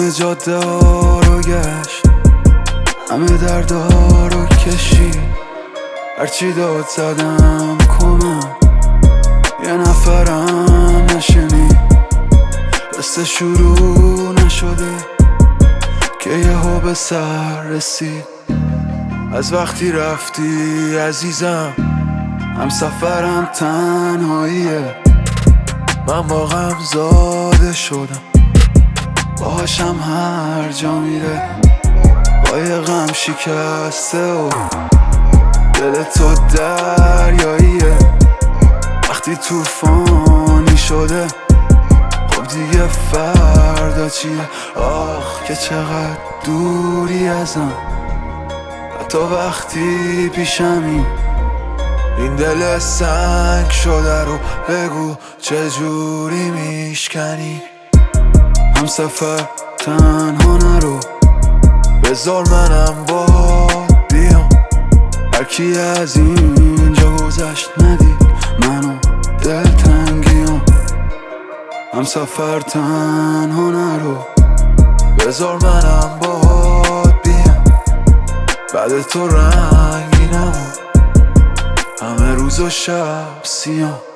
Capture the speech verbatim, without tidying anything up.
همه جاده رو گشت، همه دردا رو کشید، هرچی داد زدم کمم یه نفرم نشنید. قصه شروع نشده که یهو به سر رسید. از وقتی رفتی عزیزم هم سفرم تنهاییه، من با غم زاده شدم باهاشم هر جا میره. با یه غم شکسته و دل تو دریاییه، وقتی طوفانی شده خب دیگه فردا چیه؟ آخ که چقدر دوری ازم، حتی وقتی پیشمی. این دل سنگ شده رو بگو چجوری میشکنی؟ هم سفر تنها نرو، بذار منم با بیام. هرکی از اینجا گذشت ندید منو دلتنگیام. هم سفر تنها نرو، بذار منم با بیام. بعد تو رنگینم، همه روز و شب سیام.